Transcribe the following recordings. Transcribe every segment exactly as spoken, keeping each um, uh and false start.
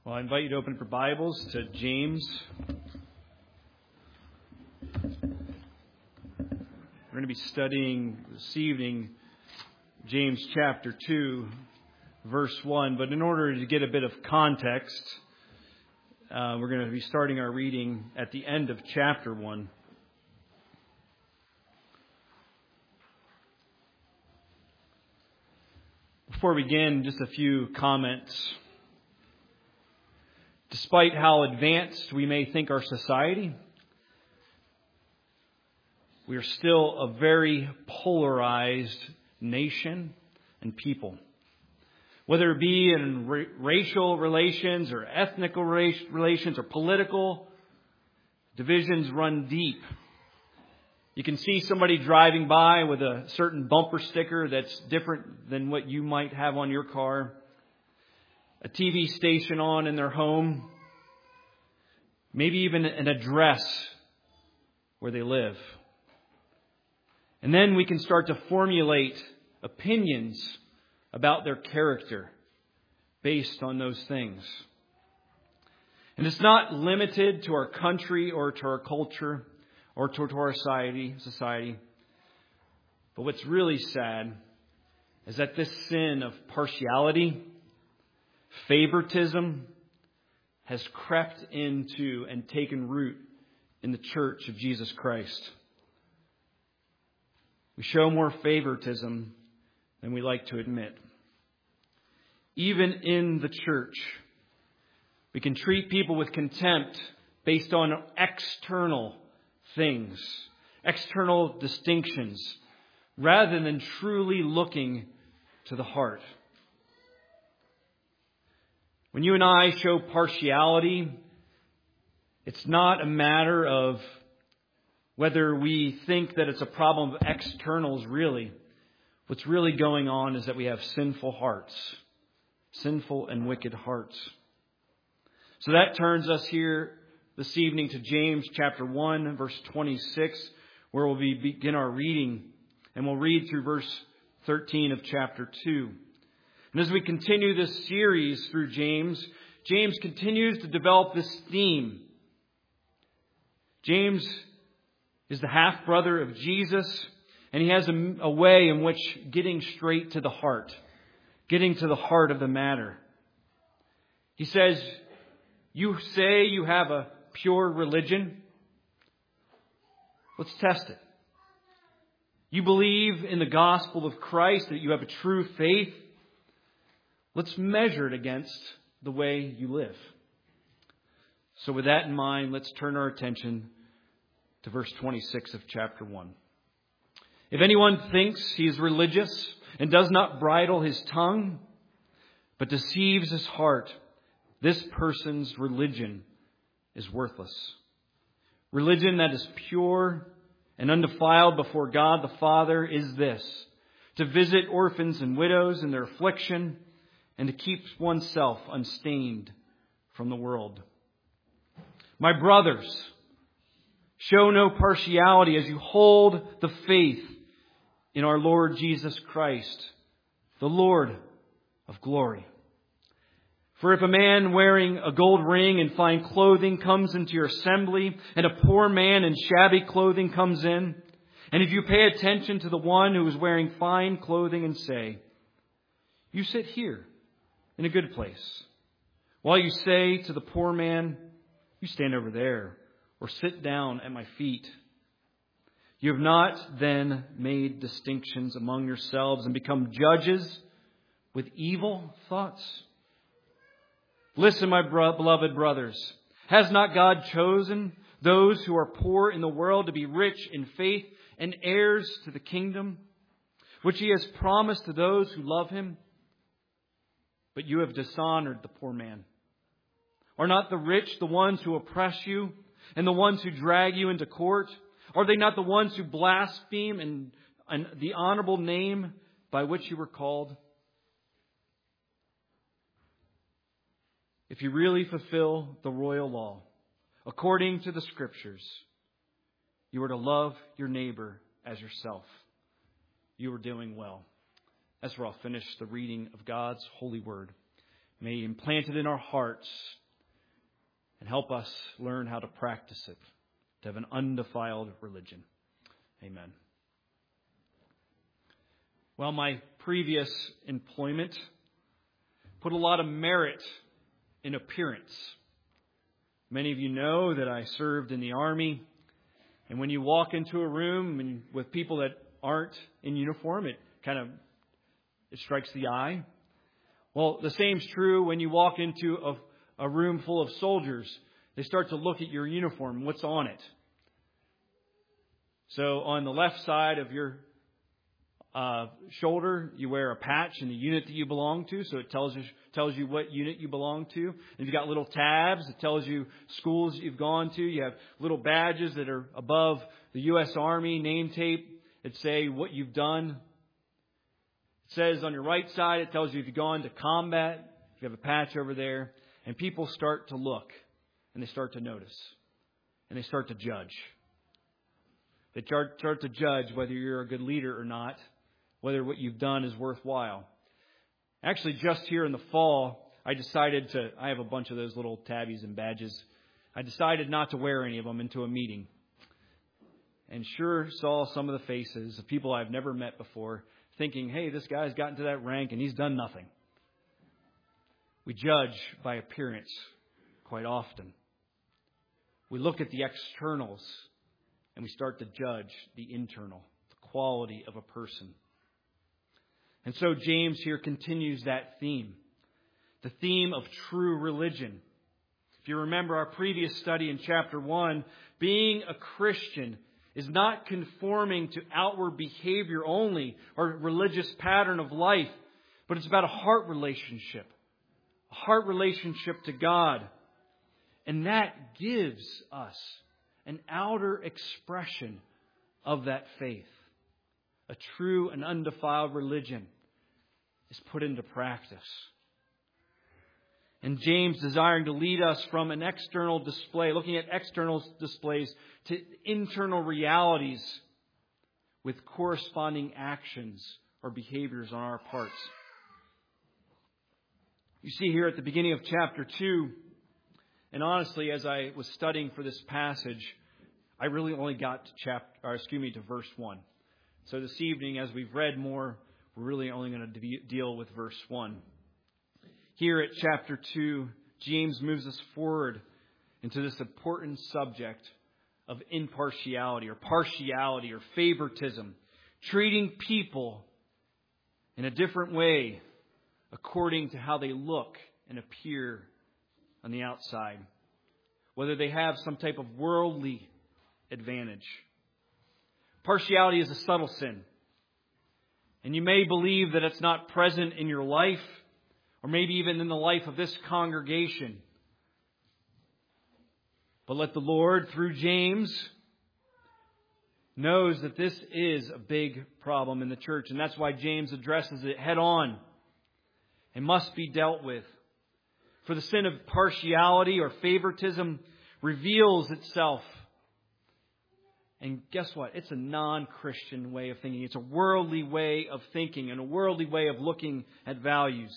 Well, I invite you to open your Bibles to James. We're going to be studying this evening James chapter two, verse one. But in order to get a bit of context, uh, we're going to be starting our reading at the end of chapter one. Before we begin, just a few comments. Despite how advanced we may think our society, we are still a very polarized nation and people. Whether it be in ra- racial relations or ethnic relations or political, divisions run deep. You can see somebody driving by with a certain bumper sticker that's different than what you might have on your car. A T V station on in their home. Maybe even an address where they live. And then we can start to formulate opinions about their character based on those things. And it's not limited to our country or to our culture or to, to our society, society. But what's really sad is that this sin of partiality, favoritism, has crept into and taken root in the church of Jesus Christ. We show more favoritism than we like to admit. Even in the church, we can treat people with contempt based on external things, external distinctions, rather than truly looking to the heart. When you and I show partiality, it's not a matter of whether we think that it's a problem of externals, really. What's really going on is that we have sinful hearts, sinful and wicked hearts. So that turns us here this evening to James chapter one, verse twenty-six, where we'll be, begin our reading. And we'll read through verse thirteen of chapter two. And as we continue this series through James, James continues to develop this theme. James is the half-brother of Jesus, and he has a, a way in which getting straight to the heart, getting to the heart of the matter. He says, you say you have a pure religion. Let's test it. You believe in the gospel of Christ, that you have a true faith. Let's measure it against the way you live. So with that in mind, let's turn our attention to verse twenty-six of chapter one. If anyone thinks he is religious and does not bridle his tongue, but deceives his heart, this person's religion is worthless. Religion that is pure and undefiled before God the Father is this: to visit orphans and widows in their affliction, and to keep oneself unstained from the world. My brothers, show no partiality as you hold the faith in our Lord Jesus Christ, the Lord of glory. For if a man wearing a gold ring and fine clothing comes into your assembly, and a poor man in shabby clothing comes in, and if you pay attention to the one who is wearing fine clothing and say, you sit here in a good place, while you say to the poor man, you stand over there, or sit down at my feet. You have not then made distinctions among yourselves and become judges with evil thoughts. Listen, my bro- beloved brothers, has not God chosen those who are poor in the world to be rich in faith and heirs to the kingdom, which He has promised to those who love Him? But you have dishonored the poor man. Are not the rich the ones who oppress you and the ones who drag you into court? Are they not the ones who blaspheme and, and the honorable name by which you were called? If you really fulfill the royal law, according to the Scriptures, you are to love your neighbor as yourself. You are doing well. As for I'll finish the reading of God's holy word. May He implant it in our hearts and help us learn how to practice it, to have an undefiled religion. Amen. Well, my previous employment put a lot of merit in appearance. Many of you know that I served in the Army, and when you walk into a room and with people that aren't in uniform, it kind of it strikes the eye. Well, the same's true when you walk into a, a room full of soldiers. They start to look at your uniform, what's on it. So on the left side of your uh, shoulder, you wear a patch in the unit that you belong to, so it tells you tells you what unit you belong to. And you've got little tabs that tells you schools you've gone to. You have little badges that are above the U S Army name tape that say what you've done. It says on your right side, it tells you if you've gone to combat. You have a patch over there, and people start to look, and they start to notice, and they start to judge. They start to judge whether you're a good leader or not, whether what you've done is worthwhile. Actually, just here in the fall, I decided to, I have a bunch of those little tabbies and badges. I decided not to wear any of them into a meeting. And sure saw some of the faces of people I've never met before, thinking, hey, this guy's gotten to that rank and he's done nothing. We judge by appearance quite often. We look at the externals and we start to judge the internal, the quality of a person. And so James here continues that theme, the theme of true religion. If you remember our previous study in chapter one, being a Christian is not conforming to outward behavior only or religious pattern of life, but it's about a heart relationship, a heart relationship to God. And that gives us an outer expression of that faith. A true and undefiled religion is put into practice. And James, desiring to lead us from an external display, looking at external displays, to internal realities with corresponding actions or behaviors on our parts. You see here at the beginning of chapter two, and honestly, as I was studying for this passage, I really only got to chapter, or excuse me, to verse one. So this evening, as we've read more, we're really only going to de- deal with verse one. Here at chapter two, James moves us forward into this important subject of impartiality or partiality or favoritism, treating people in a different way according to how they look and appear on the outside, whether they have some type of worldly advantage. Partiality is a subtle sin. And you may believe that it's not present in your life, or maybe even in the life of this congregation. But let the Lord, through James, knows that this is a big problem in the church. And that's why James addresses it head on. It must be dealt with. For the sin of partiality or favoritism reveals itself. And guess what? It's a non-Christian way of thinking. It's a worldly way of thinking and a worldly way of looking at values.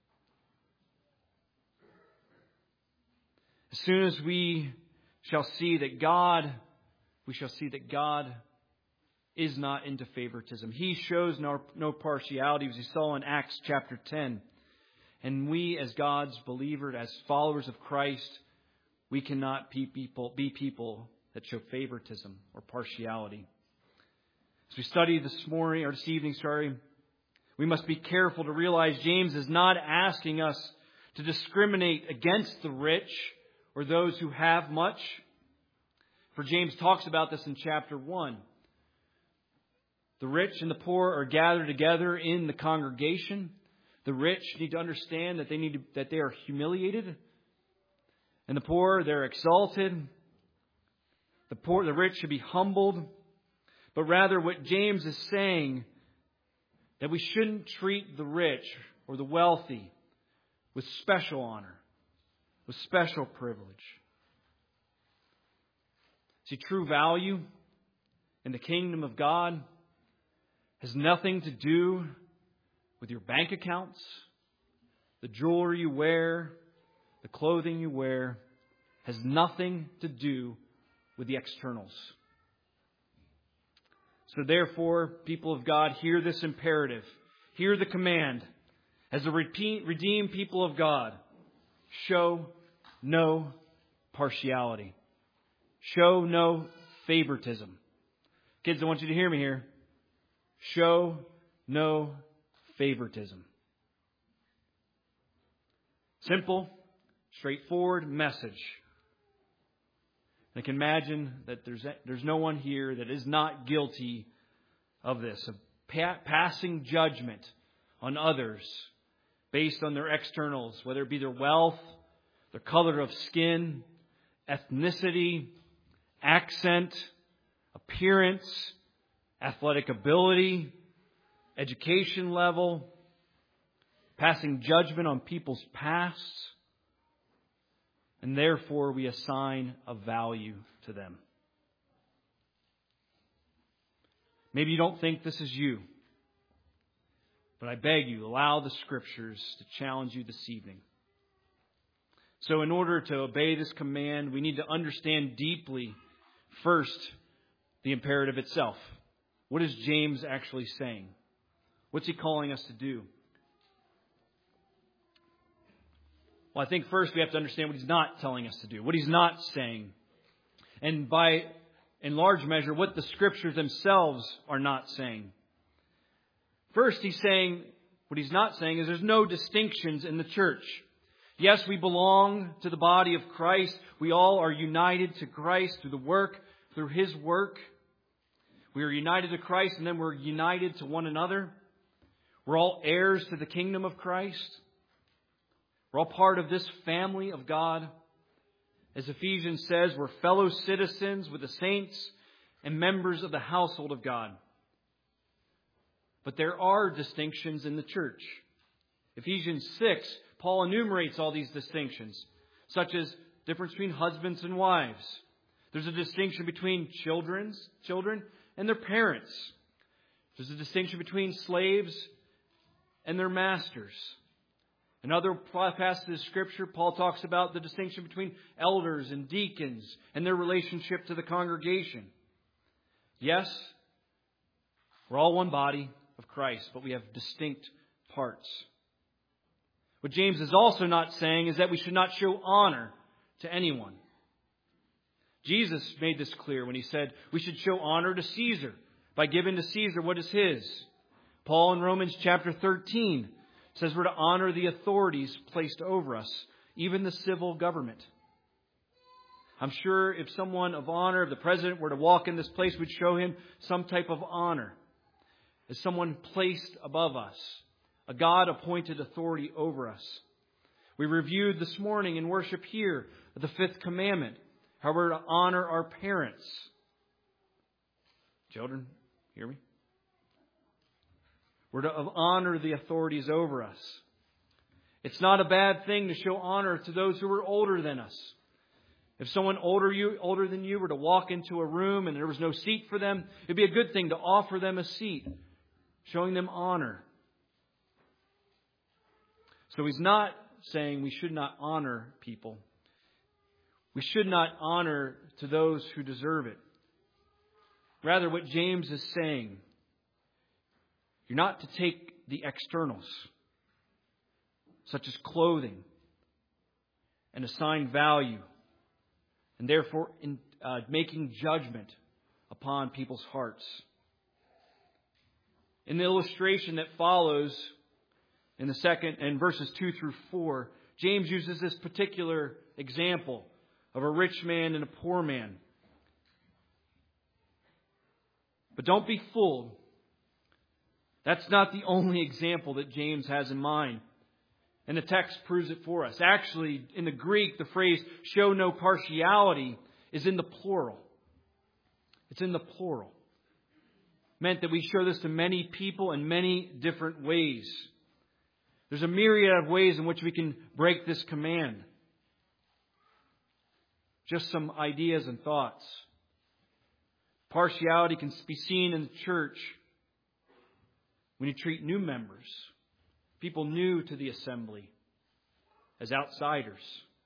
As soon as we shall see that God, we shall see that God is not into favoritism. He shows no, no partiality, as we saw in Acts chapter ten. And we, as God's believers, as followers of Christ, we cannot be people, be people that show favoritism or partiality. As we study this morning, or this evening, sorry, we must be careful to realize James is not asking us to discriminate against the rich or those who have much. For James talks about this in chapter one. The rich and the poor are gathered together in the congregation. The rich need to understand that they need to, that they are humiliated. And the poor, they're exalted. The poor, the rich should be humbled. But rather what James is saying, that we shouldn't treat the rich or the wealthy with special honor, with special privilege. See, true value in the kingdom of God has nothing to do with your bank accounts, the jewelry you wear, the clothing you wear, has nothing to do with the externals. So therefore, people of God, hear this imperative. Hear the command. As a redeemed people of God, show no partiality. Show no favoritism. Kids, I want you to hear me here. Show no favoritism. Simple, straightforward message. I can imagine that there's there's no one here that is not guilty of this, of pa- passing judgment on others based on their externals, whether it be their wealth, their color of skin, ethnicity, accent, appearance, athletic ability, education level, passing judgment on people's pasts, and therefore we assign a value to them. Maybe you don't think this is you, but I beg you, allow the Scriptures to challenge you this evening. So in order to obey this command, we need to understand deeply, first, the imperative itself. What is James actually saying? What's he calling us to do? Well, I think first we have to understand what he's not telling us to do, what he's not saying. And by, in large measure, what the Scriptures themselves are not saying. First, he's saying, what he's not saying is there's no distinctions in the church. Yes, we belong to the body of Christ. We all are united to Christ through the work, through His work. We are united to Christ, and then we're united to one another. We're all heirs to the kingdom of Christ. We're all part of this family of God. As Ephesians says, we're fellow citizens with the saints and members of the household of God. But there are distinctions in the church. Ephesians six, Paul enumerates all these distinctions, such as difference between husbands and wives. There's a distinction between children's children and their parents. There's a distinction between slaves and their masters. In other passages of Scripture, Paul talks about the distinction between elders and deacons and their relationship to the congregation. Yes, we're all one body of Christ, but we have distinct parts. What James is also not saying is that we should not show honor to anyone. Jesus made this clear when He said we should show honor to Caesar by giving to Caesar what is his. Paul in Romans chapter thirteen says we're to honor the authorities placed over us, even the civil government. I'm sure if someone of honor, if the president were to walk in this place, we'd show him some type of honor as someone placed above us, a God-appointed authority over us. We reviewed this morning in worship here the fifth commandment, how we're to honor our parents. Children, hear me? We're to honor the authorities over us. It's not a bad thing to show honor to those who are older than us. If someone older you, older than you were to walk into a room and there was no seat for them, it'd be a good thing to offer them a seat, showing them honor. So he's not saying we should not honor people. We should not honor to those who deserve it. Rather, what James is saying, you're not to take the externals, such as clothing, and assign value, and therefore in, uh, making judgment upon people's hearts. In the illustration that follows, in the second, in verses two through four, James uses this particular example of a rich man and a poor man. But don't be fooled. That's not the only example that James has in mind. And the text proves it for us. Actually, in the Greek, the phrase show no partiality is in the plural. It's in the plural. It meant that we show this to many people in many different ways. There's a myriad of ways in which we can break this command. Just some ideas and thoughts. Partiality can be seen in the church when you treat new members, people new to the assembly, as outsiders.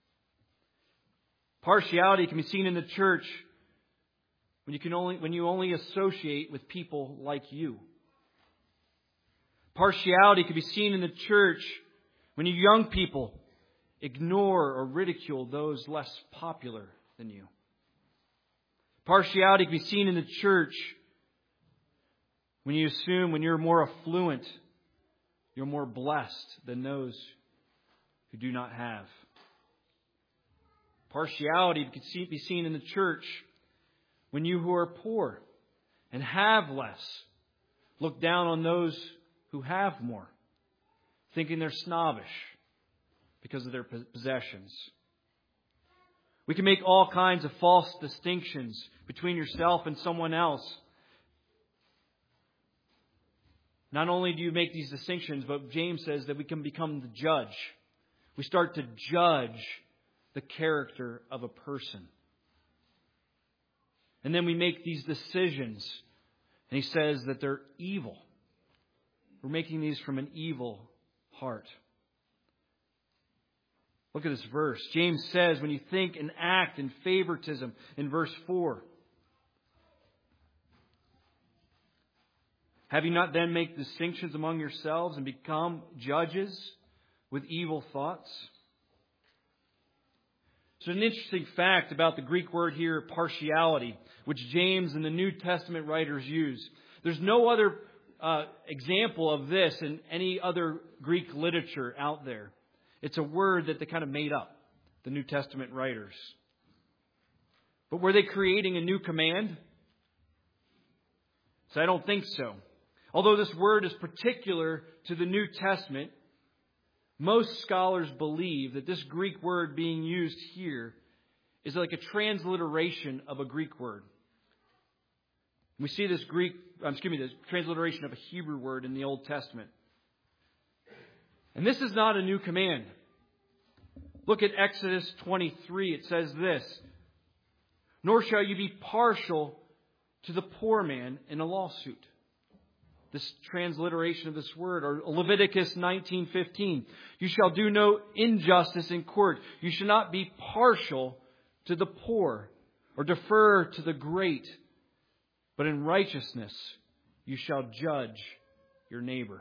Partiality can be seen in the church when you can only when you only associate with people like you. Partiality can be seen in the church when you young people ignore or ridicule those less popular than you. Partiality can be seen in the church when you assume when you're more affluent, you're more blessed than those who do not have. Partiality can be seen in the church when you who are poor and have less look down on those who have more, thinking they're snobbish because of their possessions. We can make all kinds of false distinctions between yourself and someone else. Not only do you make these distinctions, but James says that we can become the judge. We start to judge the character of a person. And then we make these decisions. And he says that they're evil. We're making these from an evil heart. Look at this verse. James says when you think and act in favoritism in verse four. Have you not then made distinctions among yourselves and become judges with evil thoughts? So an interesting fact about the Greek word here, partiality, which James and the New Testament writers use. There's no other uh, example of this in any other Greek literature out there. It's a word that they kind of made up, the New Testament writers. But were they creating a new command? So I don't think so. Although this word is particular to the New Testament, most scholars believe that this Greek word being used here is like a transliteration of a Greek word. We see this Greek, excuse me, this transliteration of a Hebrew word in the Old Testament. And this is not a new command. Look at Exodus twenty-three. It says this, "Nor shall you be partial to the poor man in a lawsuit." This transliteration of this word, or Leviticus nineteen fifteen. "You shall do no injustice in court. You shall not be partial to the poor or defer to the great. But in righteousness you shall judge your neighbor."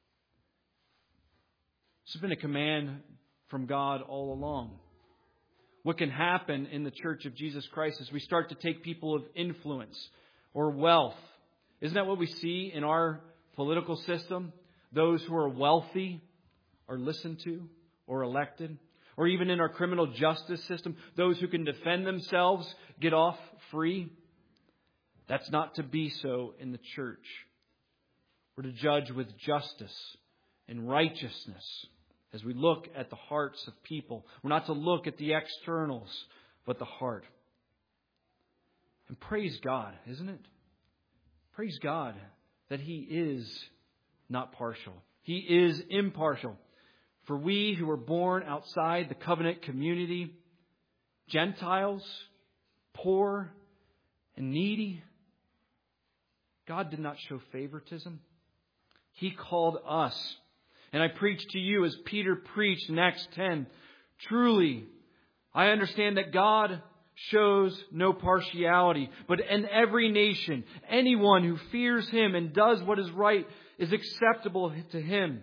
This has been a command from God all along. What can happen in the Church of Jesus Christ is we start to take people of influence or wealth. Isn't that what we see in our political system? Those who are wealthy are listened to or elected. Or even in our criminal justice system, those who can defend themselves get off free. That's not to be so in the church. We're to judge with justice and righteousness as we look at the hearts of people. We're not to look at the externals, but the heart. And praise God, isn't it? Praise God that He is not partial. He is impartial. For we who were born outside the covenant community, Gentiles, poor and needy, God did not show favoritism. He called us. And I preach to you as Peter preached in Acts ten. Truly, I understand that God shows no partiality, but in every nation, anyone who fears Him and does what is right is acceptable to Him.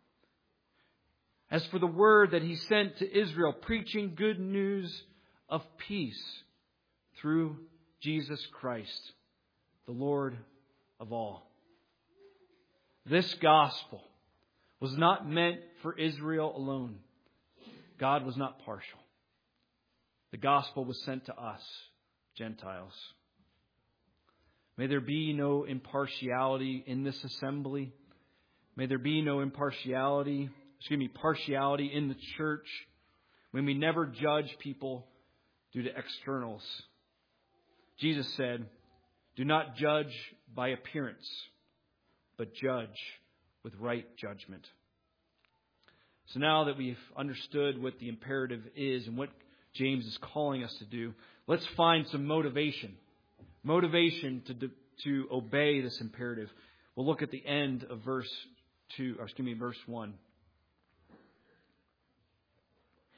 As for the word that He sent to Israel, preaching good news of peace through Jesus Christ, the Lord of all. This gospel was not meant for Israel alone. God was not partial. The gospel was sent to us, Gentiles. May there be no impartiality in this assembly. May there be no impartiality, excuse me, partiality in the church. May we never judge people due to externals. Jesus said, "Do not judge by appearance, but judge with right judgment." So now that we've understood what the imperative is and what James is calling us to do, let's find some motivation. Motivation to to obey this imperative. We'll look at the end of verse two, or excuse me, verse one.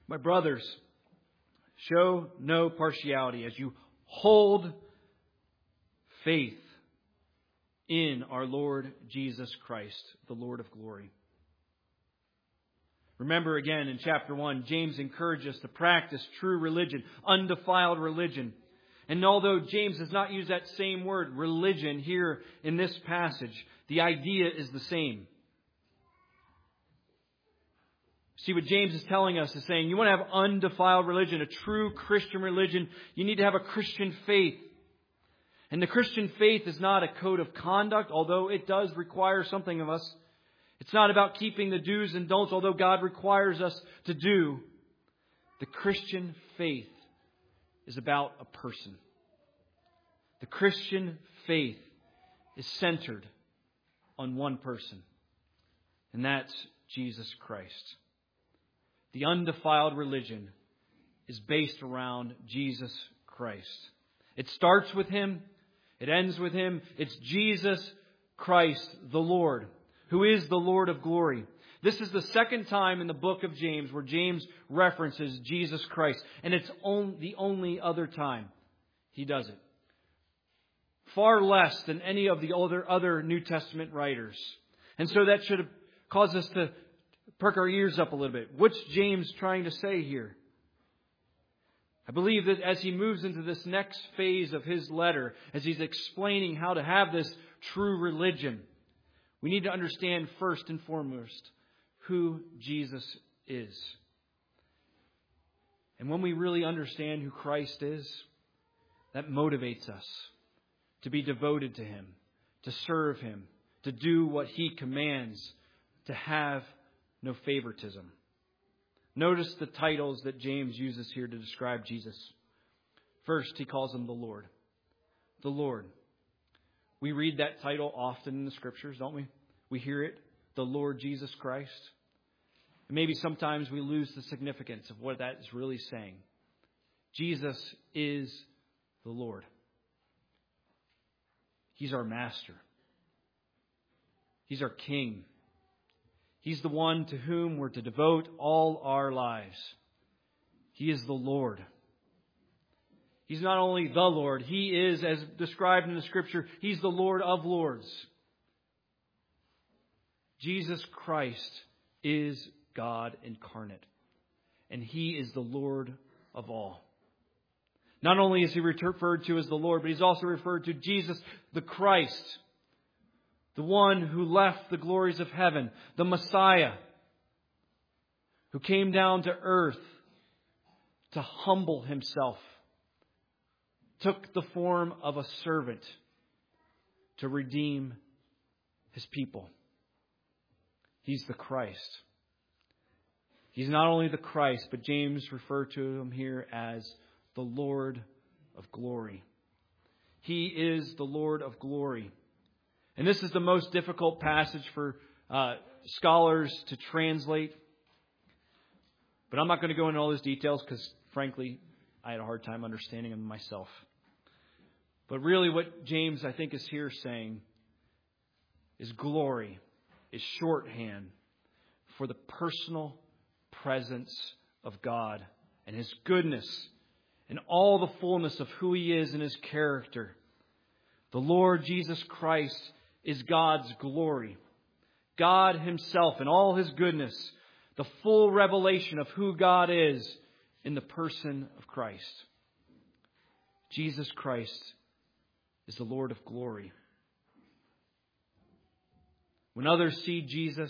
My brothers, show no partiality as you hold faith in our Lord Jesus Christ, the Lord of glory. Remember again in chapter one, James encouraged us to practice true religion, undefiled religion. And although James does not use that same word, religion, here in this passage, the idea is the same. See, what James is telling us is saying, you want to have undefiled religion, a true Christian religion, you need to have a Christian faith. And the Christian faith is not a code of conduct, although it does require something of us. It's not about keeping the do's and don'ts, although God requires us to do. The Christian faith is about a person. The Christian faith is centered on one person, and that's Jesus Christ. The undefiled religion is based around Jesus Christ. It starts with Him. It ends with Him. It's Jesus Christ, the Lord, who is the Lord of glory. This is the second time in the book of James where James references Jesus Christ. And it's on, the only other time he does it. Far less than any of the other, other New Testament writers. And so that should have caused us to perk our ears up a little bit. What's James trying to say here? I believe that as he moves into this next phase of his letter, as he's explaining how to have this true religion, we need to understand first and foremost who Jesus is. And when we really understand who Christ is, that motivates us to be devoted to Him, to serve Him, to do what He commands, to have no favoritism. Notice the titles that James uses here to describe Jesus. First, he calls Him the Lord. The Lord. We read that title often in the Scriptures, don't we? We hear it, the Lord Jesus Christ. And maybe sometimes we lose the significance of what that is really saying. Jesus is the Lord. He's our master. He's our King. He's the one to whom we're to devote all our lives. He is the Lord. He's not only the Lord, He is, as described in the Scripture, He's the Lord of Lords. Jesus Christ is God incarnate. And He is the Lord of all. Not only is He referred to as the Lord, but He's also referred to Jesus the Christ. The one who left the glories of heaven. The Messiah. Who came down to earth to humble Himself. Took the form of a servant to redeem His people. He's the Christ. He's not only the Christ, but James referred to Him here as the Lord of glory. He is the Lord of glory. And this is the most difficult passage for uh, scholars to translate. But I'm not going to go into all those details because, frankly, I had a hard time understanding them myself. But really what James, I think, is here saying is glory is shorthand for the personal presence of God and His goodness and all the fullness of who He is and His character. The Lord Jesus Christ is God's glory. God Himself in all His goodness. The full revelation of who God is in the person of Christ. Jesus Christ is the Lord of glory. When others see Jesus,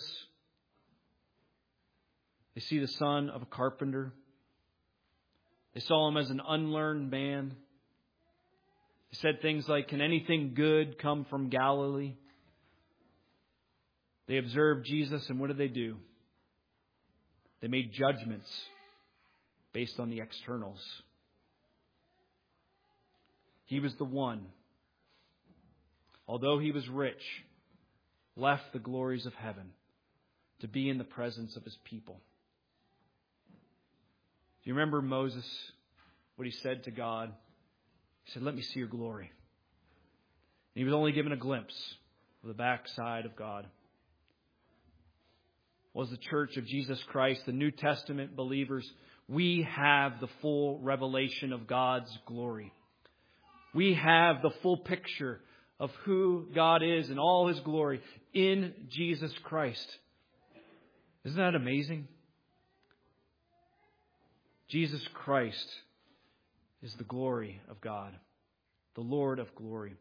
they see the son of a carpenter. They saw Him as an unlearned man. They said things like, "Can anything good come from Galilee?" They observed Jesus, and what did they do? They made judgments based on the externals. He was the one, although He was rich, left the glories of heaven to be in the presence of His people. Do you remember Moses, what he said to God? He said, "Let me see your glory." And he was only given a glimpse of the backside of God. Was the church of Jesus Christ, the New Testament believers, we have the full revelation of God's glory. We have the full picture of who God is in all His glory in Jesus Christ. Isn't that amazing? Jesus Christ is the glory of God, the Lord of glory.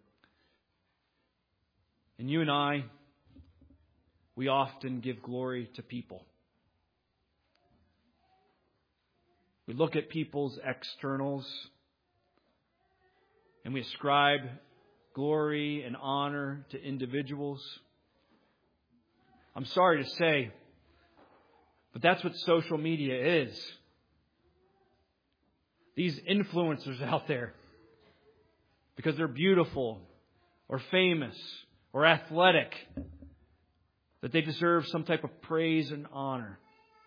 And you and I, we often give glory to people. We look at people's externals and we ascribe glory and honor to individuals. I'm sorry to say, but that's what social media is. These influencers out there, because they're beautiful or famous or athletic, that they deserve some type of praise and honor.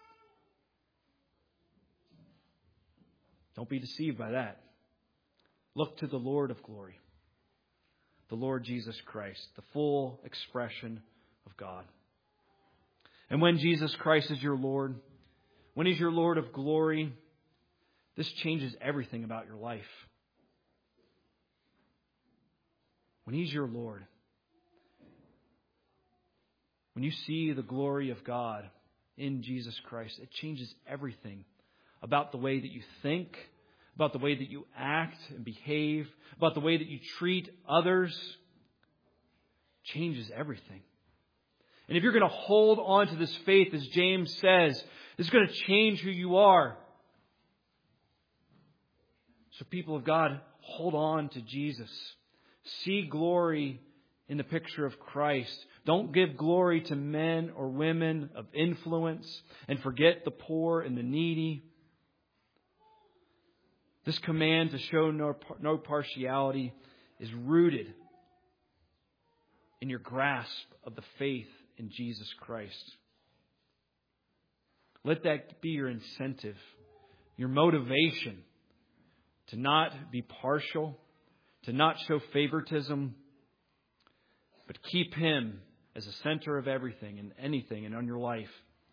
Don't be deceived by that. Look to the Lord of glory, the Lord Jesus Christ, the full expression of God. And when Jesus Christ is your Lord, when He's your Lord of glory, this changes everything about your life. When He's your Lord, when you see the glory of God in Jesus Christ, it changes everything about the way that you think, about the way that you act and behave, about the way that you treat others. It changes everything. And if you're going to hold on to this faith, as James says, it's going to change who you are. So people of God, hold on to Jesus. See glory in the picture of Christ. Don't give glory to men or women of influence and forget the poor and the needy. This command to show no, no partiality is rooted in your grasp of the faith in Jesus Christ. Let that be your incentive, your motivation to not be partial, to not show favoritism, but keep Him as the center of everything and anything and on your life.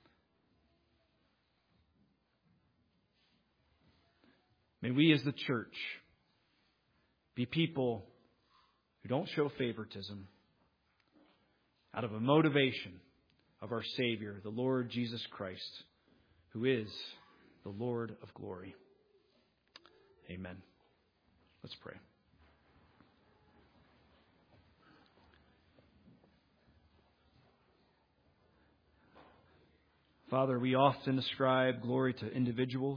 May we as the church be people who don't show favoritism out of a motivation of our Savior, the Lord Jesus Christ, who is the Lord of glory. Amen. Let's pray. Father, we often ascribe glory to individuals.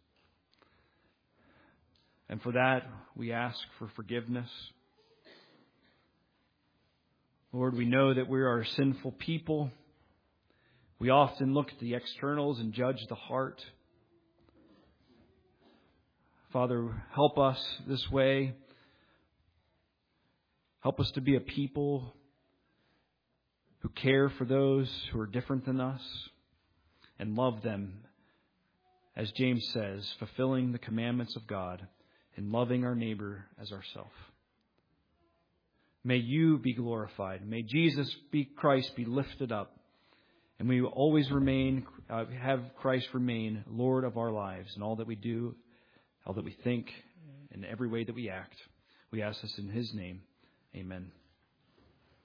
And for that, we ask for forgiveness. Lord, we know that we are a sinful people. We often look at the externals and judge the heart. Father, help us this way. Help us to be a people who care for those who are different than us and love them, as James says, fulfilling the commandments of God and loving our neighbor as ourselves. May you be glorified. May Jesus be Christ be lifted up. And we will always remain, uh, have Christ remain Lord of our lives in all that we do, all that we think, in every way that we act. We ask this in His name. Amen.